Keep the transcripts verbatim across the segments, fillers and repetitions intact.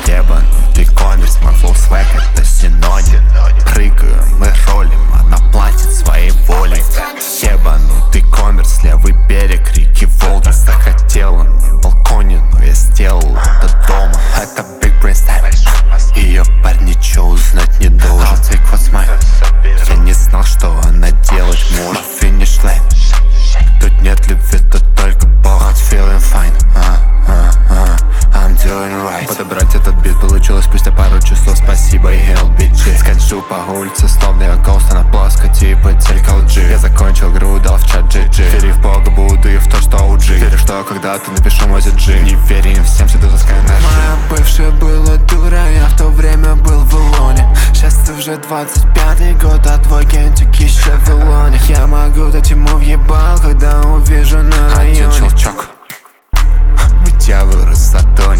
ебанутый коммерс, мой флоу свэг это синоним. Прыгаем, мы ролим, она платит своей волей. Ебанутый коммерс, левый берег реки Волги. Захотела на балконе, но я сделал это дома. Это Big Brain Style, ее парни чё узнать не должен. I'll take what's mine. Я не знал, что она делать может. Finish line. Тут нет любви, тут только Бог. I'm feeling fine, uh, uh, uh, I'm doing right. Подобрать этот бит получилось спустя пару часов. Спасибо, эл би джи. Скольжу по улице, словно я гост, она плоско, типа телькал джи. Я закончил игру, дал в чат джи джи. Вери в Бога, Будду и в то, что у джи. Верю, что когда-то напишу мой джи. Не верю им всем, что ты таскай ножи. Моя бывшая была дура, я в то время был в Илоне. Сейчас уже двадцать пятый год, а твой гентик еще в Илоне. Я могу дать ему въебал, когда увижу на районе. Один щелчок, мы дьяволы затонет.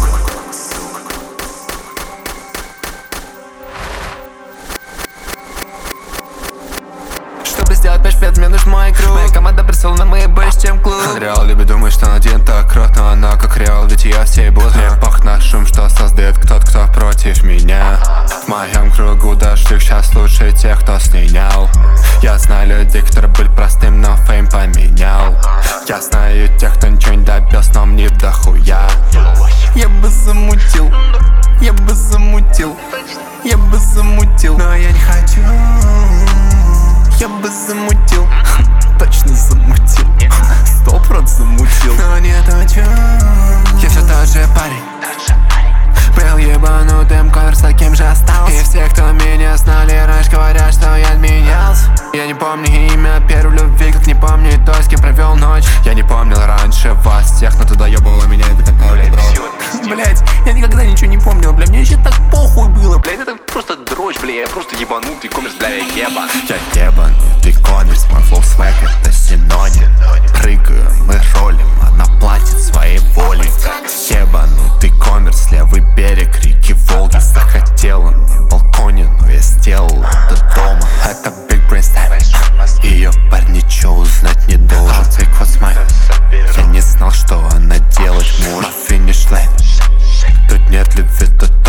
Чтобы сделать пять пять, мне нужен мой круг. Моя команда присела на мои больше, чем клуб. Реал любит думать, что он один так крут, но она как реал, ведь я всей буду. Мне пах на шум, что создает кто-то, кто против меня. В моем кругу дождик сейчас лучше тех, кто слинял. Я знаю людей, которые были простым, но фейм поменял. Я знаю тех, кто ничего не добился, но мне дохуя. Я бы замутил, я бы замутил, я бы замутил, но я не хочу. Я бы замутил, точно замутил, сто процентов замутил, но нет о чем. Я все тот же парень, был ебанутым, конверс таким же остался. И все, кто меня знали раньше, говорят, что я отменялся. Я не помню имя первой любви, как не помню и то, с кем провел ночь. Я не помнил раньше вас всех, но туда ебало меня и так далее. Блять, я никогда ничего не помнил, бля, мне вообще так похуй было. Блядь, это просто дрочь, бля, я просто ебанутый коммерс, бля, я еба. Я ебанутый коммерс, мой флоу свэг это синоним. Прыгаем, мы ролим, она платит своей волей. Ебанутый коммерс, левый берег реки Волги. Захотела на балконе, но я сделал это дома. Это Big Brain Style, ее парни чё узнать не должен. I'll take what's mine. Я не знал, что она делать может. Finish line. Тут нет любви, тут